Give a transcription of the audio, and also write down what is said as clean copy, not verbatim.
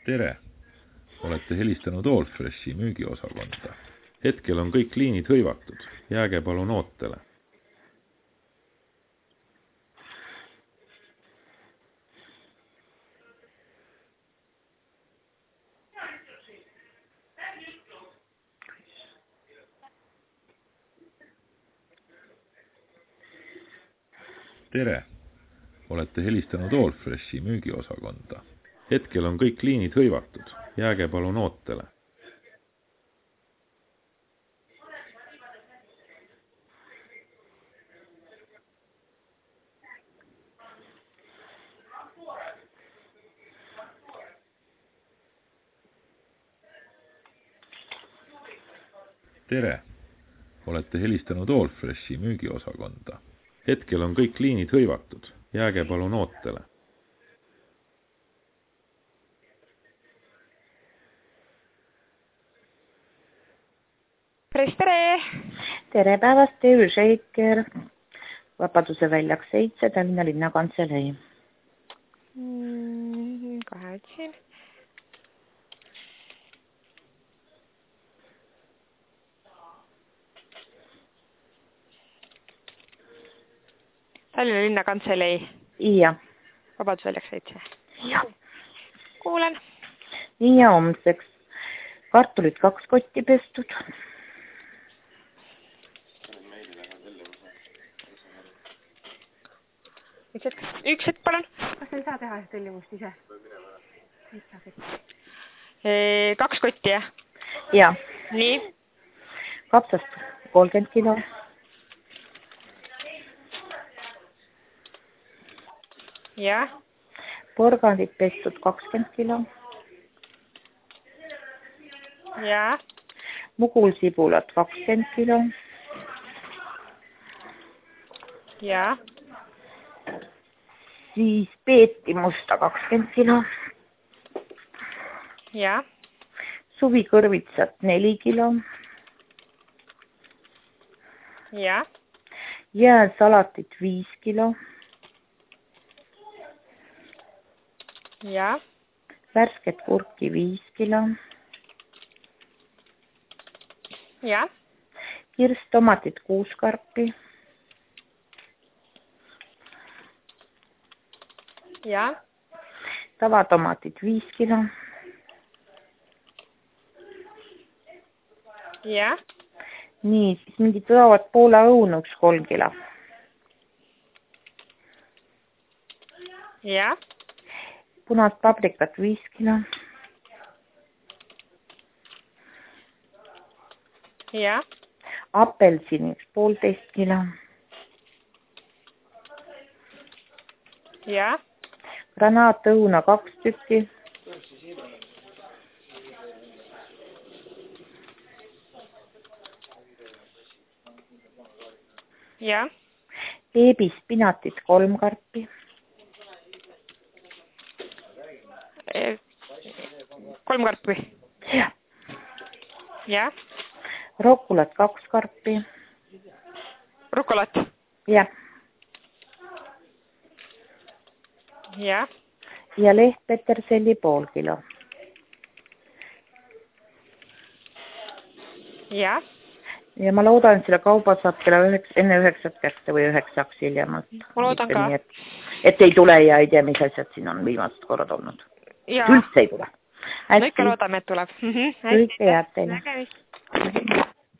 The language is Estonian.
Tere! Olete helistanud Allfreshi müügiosakonda. Hetkel on kõik liinid hõivatud. Jääge palun ootele. Tere! Olete helistanud Allfreshi müügiosakonda. Hetkel on kõik liinid hõivatud. Jääge palun ootele. Tere! Olete helistanud Allfreshi müügiosakonda. Hetkel on kõik liinid hõivatud. Jääge palun ootele. Tere! Tere päevast, Teil Šeiker, Vabaduse väljak 7, Tallinna linnakantselei. Kohe otsin. Tallinna linnakantselei. Ja. Vabaduse väljak 7. Ja. Kuulen. Nii ja homseks. Kartulid 2 kotti pestud. Üks hetk, palun. Kas ei saa teha tellimust ise? 2 kotti, jah? Ja. Nii? Kapsast 30 kilo. Ja. Porgandid pestud 20 kilo. Ja. Mugulsibulat 20 kilo. Ja. Siis peeti musta 20 kilo. Ja. Suvikõrvitsat 4 kilo. Ja. Jääsalatit 5 kilo. Ja. Värsket kurki 5 kilo. Ja. Kirstomatit 6 karpi. Ja. Tavatomatit 5 kilo. Ja. Nii, siis mingid tulevad Poola õunu 3 kilo. Ja. Punast paprikat 5 kilo. Ja. Apelsiniks 1,5 kilo. Ja. Granaatõuna 2 tükki. Ja. Beebispinatit 3 karpi. 3 karpi. Ja. Ja. Rokulat 2 karpi. Rukolat. Ja. Ja. Ja lehtpeterselli 0,5 kilo. Ja. Ja ma loodan, et selle kauba saab enne 9 kätte või 9 hiljemalt. Ma loodan ka. Et ei tule ja ei tea, mis asjad siin on viimased korrad olnud. Ja. Üldse ei tule. No ikka loodame, et tuleb. Kõike head teile. Nägemist.